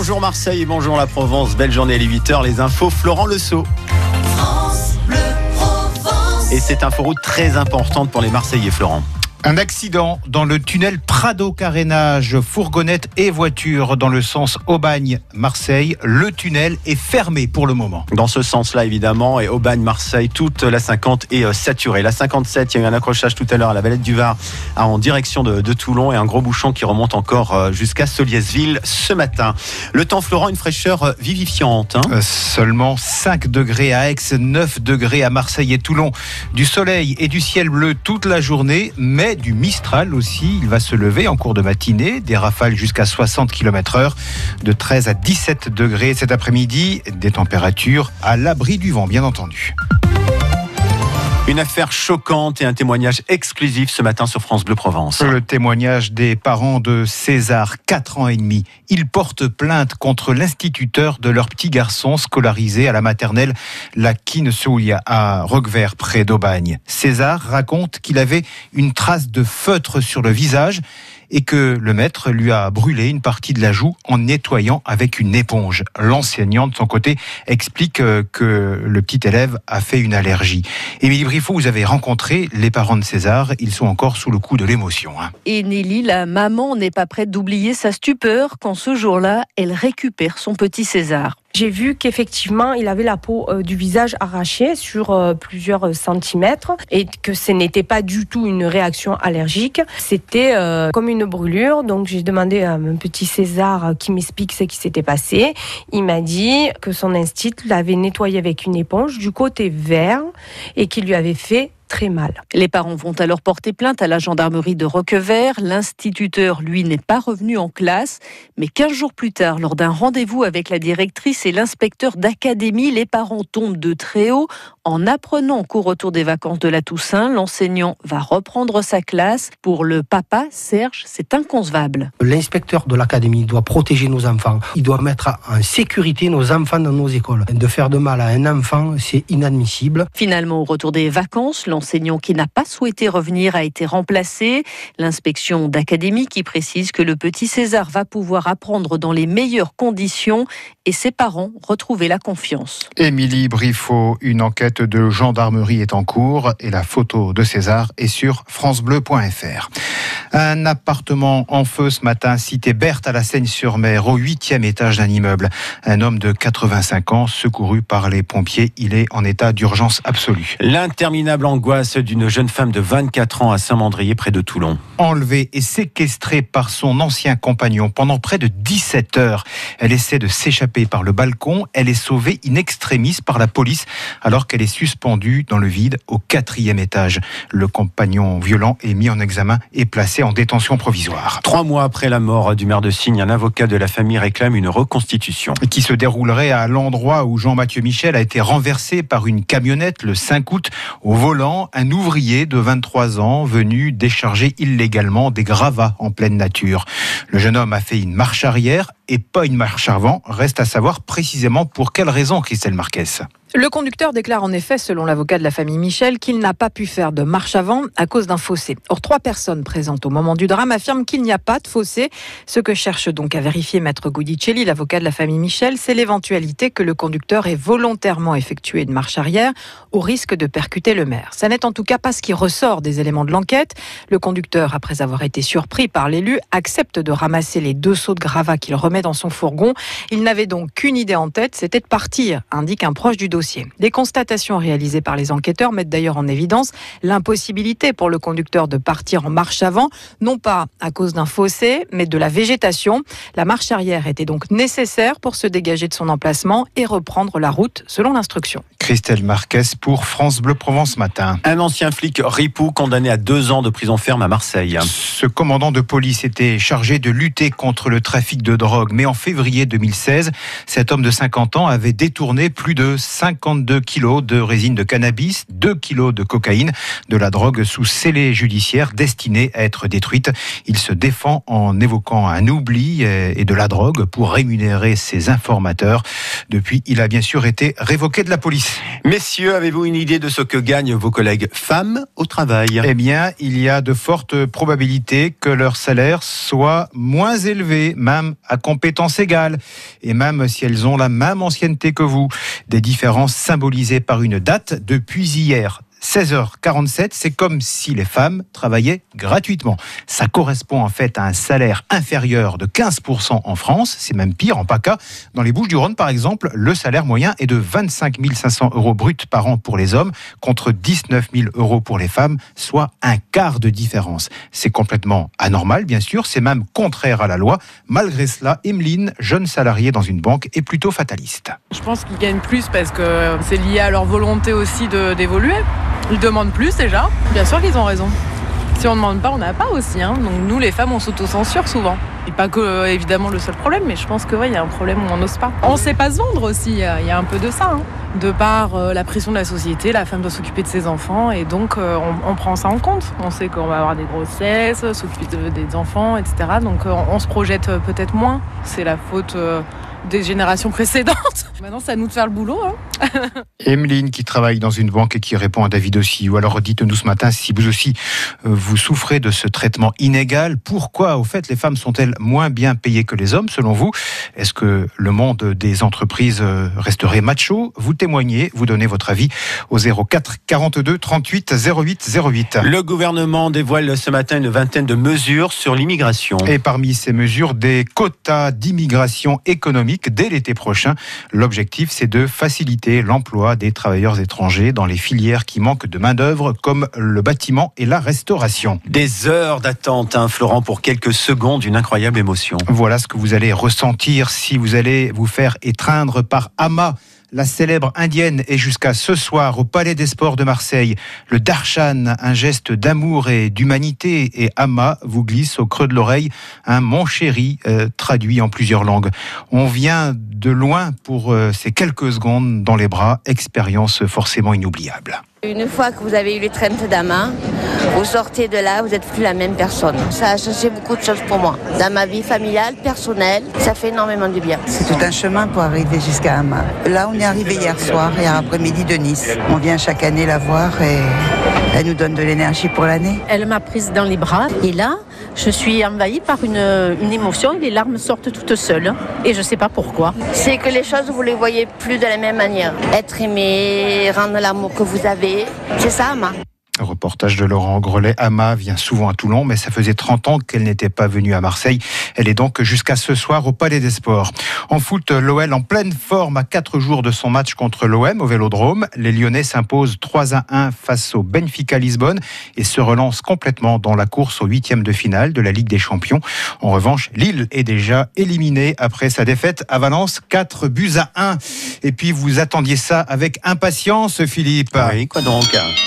Bonjour Marseille et bonjour la Provence. Belle journée à 8h, les infos, Florent Lesault. France Bleu Provence. Et cette inforoute très importante pour les Marseillais, Florent. Un accident dans le tunnel Prado-Carénage, fourgonnette et voiture dans le sens Aubagne-Marseille. Le tunnel est fermé pour le moment. Dans ce sens-là, évidemment, et Aubagne-Marseille, toute la 50 est saturée. La 57, il y a eu un accrochage tout à l'heure à la Valette du Var en direction de Toulon et un gros bouchon qui remonte encore jusqu'à Soliesville ce matin. Le temps, Florent, une fraîcheur vivifiante. Seulement 5 degrés à Aix, 9 degrés à Marseille et Toulon. Du soleil et du ciel bleu toute la journée, mais du Mistral aussi. Il va se lever en cours de matinée, des rafales jusqu'à 60 km/h, de 13 à 17 degrés cet après-midi, des températures à l'abri du vent, bien entendu. Une affaire choquante et un témoignage exclusif ce matin sur France Bleu Provence. Le témoignage des parents de César, 4 ans et demi. Ils portent plainte contre l'instituteur de leur petit garçon scolarisé à la maternelle La Quinesoulia à Roquevert, près d'Aubagne. César raconte qu'il avait une trace de feutre sur le visage et que le maître lui a brûlé une partie de la joue en nettoyant avec une éponge. L'enseignant, de son côté, explique que le petit élève a fait une allergie. Émilie Briffaut, vous avez rencontré les parents de César. Ils sont encore sous le coup de l'émotion. Et Nelly, la maman, n'est pas prête d'oublier sa stupeur quand ce jour-là, elle récupère son petit César. J'ai vu qu'effectivement, il avait la peau du visage arrachée sur plusieurs centimètres et que ce n'était pas du tout une réaction allergique. C'était comme une brûlure. Donc, j'ai demandé à mon petit César qui m'explique ce qui s'était passé. Il m'a dit que son instinct l'avait nettoyé avec une éponge du côté vert et qu'il lui avait fait très mal. Les parents vont alors porter plainte à la gendarmerie de Roquevert. L'instituteur, lui, n'est pas revenu en classe. Mais 15 jours plus tard, lors d'un rendez-vous avec la directrice et l'inspecteur d'académie, les parents tombent de très haut. En apprenant qu'au retour des vacances de la Toussaint, l'enseignant va reprendre sa classe. Pour le papa, Serge, c'est inconcevable. L'inspecteur de l'académie doit protéger nos enfants. Il doit mettre en sécurité nos enfants dans nos écoles. De faire de mal à un enfant, c'est inadmissible. Finalement, au retour des vacances, l'enseignant qui n'a pas souhaité revenir a été remplacé. L'inspection d'académie qui précise que le petit César va pouvoir apprendre dans les meilleures conditions et ses parents retrouver la confiance. Émilie Briffaut, une enquête de gendarmerie est en cours et la photo de César est sur francebleu.fr. Un appartement en feu ce matin, cité Berthe à la Seine-sur-Mer, au 8e étage d'un immeuble. Un homme de 85 ans, secouru par les pompiers, il est en état d'urgence absolue. L'interminable angoisse d'une jeune femme de 24 ans à Saint-Mandrier, près de Toulon. Enlevée et séquestrée par son ancien compagnon pendant près de 17 heures. Elle essaie de s'échapper par le balcon. Elle est sauvée in extremis par la police alors qu'elle est suspendue dans le vide au 4e étage. Le compagnon violent est mis en examen et placé en détention provisoire. 3 mois après la mort du maire de Signes, un avocat de la famille réclame une reconstitution. Qui se déroulerait à l'endroit où Jean-Mathieu Michel a été renversé par une camionnette le 5 août. Au volant, un ouvrier de 23 ans venu décharger illégalement des gravats en pleine nature. Le jeune homme a fait une marche arrière et pas une marche avant. Reste à savoir précisément pour quelle raison, Christelle Marquez. Le conducteur déclare en effet, selon l'avocat de la famille Michel, qu'il n'a pas pu faire de marche avant à cause d'un fossé. Or, 3 personnes présentes au moment du drame affirment qu'il n'y a pas de fossé. Ce que cherche donc à vérifier Maître Guidicelli, l'avocat de la famille Michel, c'est l'éventualité que le conducteur ait volontairement effectué une marche arrière au risque de percuter le maire. Ça n'est en tout cas pas ce qui ressort des éléments de l'enquête. Le conducteur, après avoir été surpris par l'élu, accepte de ramasser les 2 seaux de gravats qu'il remet dans son fourgon. Il n'avait donc qu'une idée en tête, c'était de partir, indique un proche du dossier. Des constatations réalisées par les enquêteurs mettent d'ailleurs en évidence l'impossibilité pour le conducteur de partir en marche avant, non pas à cause d'un fossé, mais de la végétation. La marche arrière était donc nécessaire pour se dégager de son emplacement et reprendre la route selon l'instruction. Christelle Marquez pour France Bleu Provence Matin. Un ancien flic ripou condamné à 2 ans de prison ferme à Marseille. Ce commandant de police était chargé de lutter contre le trafic de drogue. Mais en février 2016, cet homme de 50 ans avait détourné plus de 5 52 kilos de résine de cannabis, 2 kilos de cocaïne, de la drogue sous scellé judiciaire destinée à être détruite. Il se défend en évoquant un oubli et de la drogue pour rémunérer ses informateurs. Depuis, il a bien sûr été révoqué de la police. Messieurs, avez-vous une idée de ce que gagnent vos collègues femmes au travail ? Eh bien, il y a de fortes probabilités que leur salaire soit moins élevé, même à compétences égales, et même si elles ont la même ancienneté que vous. Des différences symbolisées par une date depuis hier. 16h47, c'est comme si les femmes travaillaient gratuitement. Ça correspond en fait à un salaire inférieur de 15% en France, c'est même pire en PACA. Dans les Bouches-du-Rhône, par exemple, le salaire moyen est de 25 500 € bruts par an pour les hommes, contre 19 000 € pour les femmes, soit un quart de différence. C'est complètement anormal, bien sûr, c'est même contraire à la loi. Malgré cela, Emeline, jeune salariée dans une banque, est plutôt fataliste. Je pense qu'ils gagnent plus parce que c'est lié à leur volonté aussi d'évoluer. Ils demandent plus déjà. Bien sûr qu'ils ont raison. Si on ne demande pas, on n'a pas aussi. Donc nous, les femmes, on s'auto-censure souvent. Et pas que, évidemment, le seul problème, mais je pense que y a un problème où on n'ose pas. On ne sait pas se vendre aussi, il y a un peu de ça. De par la pression de la société, la femme doit s'occuper de ses enfants et donc on prend ça en compte. On sait qu'on va avoir des grossesses, s'occuper des enfants, etc. Donc on se projette peut-être moins. C'est la faute des générations précédentes. Maintenant, c'est à nous de faire le boulot. Emeline, qui travaille dans une banque et qui répond à David aussi. Ou alors dites-nous ce matin si vous aussi vous souffrez de ce traitement inégal. Pourquoi, au fait, les femmes sont-elles moins bien payées que les hommes, selon vous ? Est-ce que le monde des entreprises resterait macho ? Vous témoignez, vous donnez votre avis au 04 42 38 08 08. Le gouvernement dévoile ce matin une vingtaine de mesures sur l'immigration. Et parmi ces mesures, des quotas d'immigration économique dès l'été prochain. L'objectif, c'est de faciliter l'emploi des travailleurs étrangers dans les filières qui manquent de main-d'œuvre, comme le bâtiment et la restauration. Des heures d'attente, Florent, pour quelques secondes, une incroyable émotion. Voilà ce que vous allez ressentir si vous allez vous faire étreindre par Amma. La célèbre indienne est jusqu'à ce soir au Palais des Sports de Marseille. Le darshan, un geste d'amour et d'humanité, et Amma vous glisse au creux de l'oreille un mon chéri traduit en plusieurs langues. On vient de loin pour ces quelques secondes dans les bras, expérience forcément inoubliable. Une fois que vous avez eu l'étreinte d'Ama, vous sortez de là, vous n'êtes plus la même personne. Ça a changé beaucoup de choses pour moi. Dans ma vie familiale, personnelle, ça fait énormément de bien. C'est tout un chemin pour arriver jusqu'à Ama. Là, on est arrivé hier soir et après-midi de Nice. On vient chaque année la voir et elle nous donne de l'énergie pour l'année. Elle m'a prise dans les bras et là, je suis envahie par une émotion et les larmes sortent toutes seules. Et je ne sais pas pourquoi. C'est que les choses, vous ne les voyez plus de la même manière. Être aimé, rendre l'amour que vous avez, c'est ça, Ama. Reportage de Laurent Grelet. Amma vient souvent à Toulon, mais ça faisait 30 ans qu'elle n'était pas venue à Marseille. Elle est donc jusqu'à ce soir au Palais des Sports. En foot, l'OL en pleine forme à 4 jours de son match contre l'OM au Vélodrome. Les Lyonnais s'imposent 3-1 face au Benfica Lisbonne et se relancent complètement dans la course au 8e de finale de la Ligue des Champions. En revanche, Lille est déjà éliminée après sa défaite à Valence, 4-1. Et puis vous attendiez ça avec impatience, Philippe. Oui, quoi donc ?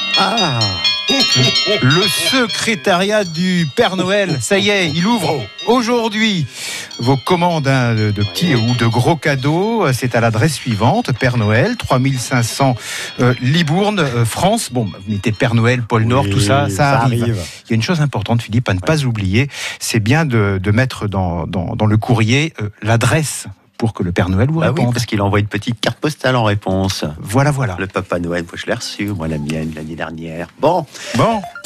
Le secrétariat du Père Noël, ça y est, il ouvre aujourd'hui vos commandes de petits ou de gros cadeaux. C'est à l'adresse suivante, Père Noël, 3500 Libourne, France. Bon, vous mettez Père Noël, pôle Nord, tout ça, ça arrive. Il y a une chose importante, Philippe, à ne pas oublier, c'est bien de mettre dans le courrier l'adresse pour que le Père Noël vous réponde. Oui, parce qu'il envoie une petite carte postale en réponse. Voilà. Le Papa Noël, moi je l'ai reçu, moi la mienne l'année dernière. Bon.